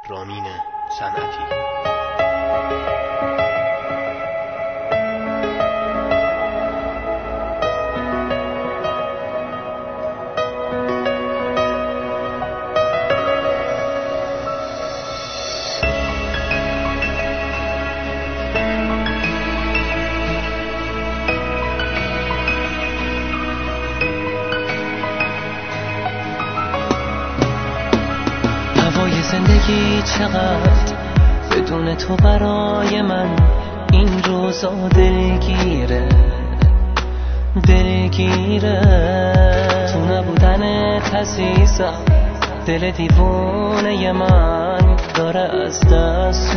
رامین صنعتی. زندگی چقدر بدون تو برای من این روزا دلگیره تو نبودن عزیزم دل دیوونه من داره از دست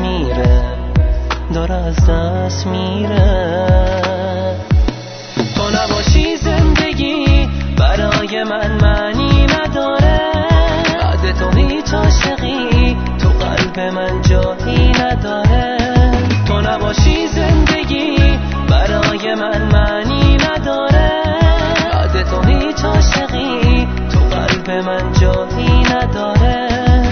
میره تو نباشی زندگی برای من معنی نداره، بعد تو هیچ عاشقی تو قلب من جایی نداره. تو نباشی زندگی برای من معنی نداره، بعد تو هیچ عاشقی تو قلب من جایی نداره.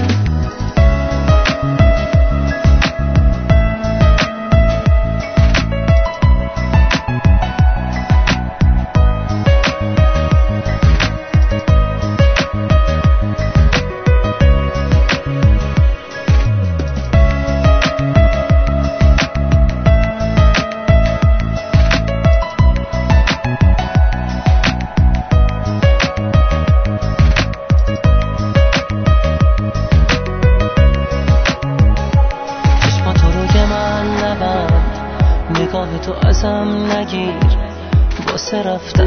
نگاه تو ازم نگیر، واسه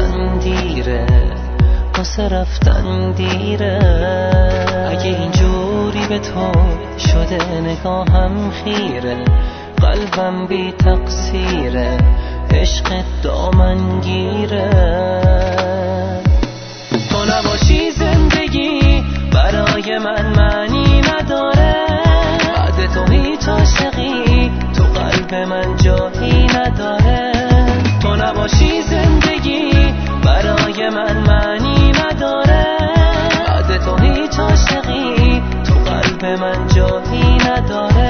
رفتن دیره. اگه اینجوری به تو شده نگاهم خیره، قلبم بی تقصیره، عشق دامنگیره. تو نباشی زندگی برای من معنی نداره، بعد تو هیچ عاشقی تو قلب من جایی نداره. تو نباشی زندگی برای من معنی نداره، بعد تو هیچ عاشقی تو قلب من جایی نداره.